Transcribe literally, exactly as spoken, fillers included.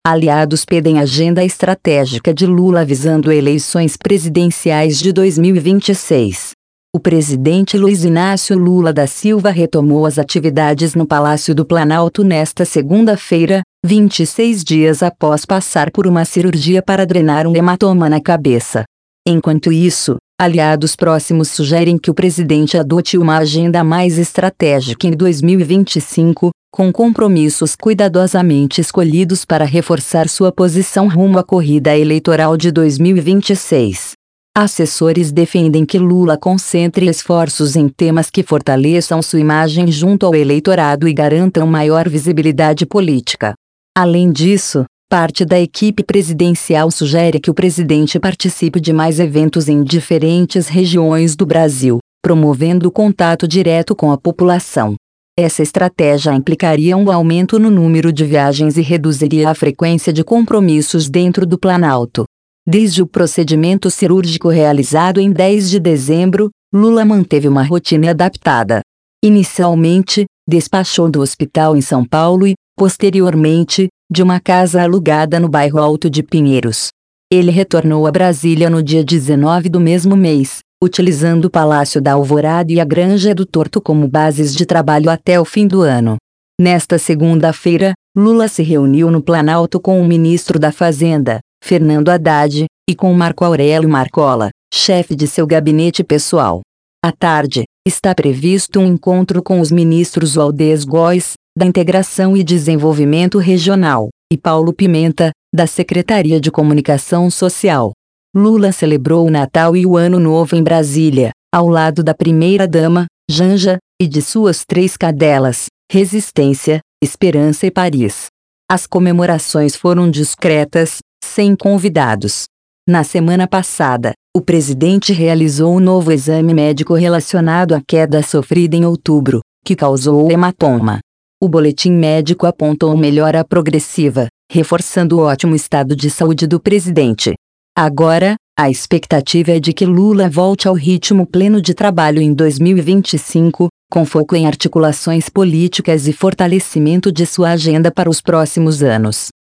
Aliados pedem agenda estratégica de Lula visando eleições presidenciais de dois mil e vinte e seis. O presidente Luiz Inácio Lula da Silva retomou as atividades no Palácio do Planalto nesta segunda-feira, vinte e seis dias após passar por uma cirurgia para drenar um hematoma na cabeça. Enquanto isso, aliados próximos sugerem que o presidente adote uma agenda mais estratégica em dois mil e vinte e cinco, com compromissos cuidadosamente escolhidos para reforçar sua posição rumo à corrida eleitoral de dois mil e vinte e seis. Assessores defendem que Lula concentre esforços em temas que fortaleçam sua imagem junto ao eleitorado e garantam maior visibilidade política. Além disso, parte da equipe presidencial sugere que o presidente participe de mais eventos em diferentes regiões do Brasil, promovendo o contato direto com a população. Essa estratégia implicaria um aumento no número de viagens e reduziria a frequência de compromissos dentro do Planalto. Desde o procedimento cirúrgico realizado em dez de dezembro, Lula manteve uma rotina adaptada. Inicialmente, despachou do hospital em São Paulo e, posteriormente, de uma casa alugada no bairro Alto de Pinheiros. Ele retornou a Brasília no dia dezenove do mesmo mês, utilizando o Palácio da Alvorada e a Granja do Torto como bases de trabalho até o fim do ano. Nesta segunda-feira, Lula se reuniu no Planalto com o ministro da Fazenda, Fernando Haddad, e com Marco Aurélio Marcola, chefe de seu gabinete pessoal. À tarde, está previsto um encontro com os ministros Valdez Góes, da Integração e Desenvolvimento Regional, e Paulo Pimenta, da Secretaria de Comunicação Social. Lula celebrou o Natal e o Ano Novo em Brasília, ao lado da primeira-dama, Janja, e de suas três cadelas, Resistência, Esperança e Paris. As comemorações foram discretas, sem convidados. Na semana passada, o presidente realizou um novo exame médico relacionado à queda sofrida em outubro, que causou o hematoma. O boletim médico apontou melhora progressiva, reforçando o ótimo estado de saúde do presidente. Agora, a expectativa é de que Lula volte ao ritmo pleno de trabalho em dois mil e vinte e cinco, com foco em articulações políticas e fortalecimento de sua agenda para os próximos anos.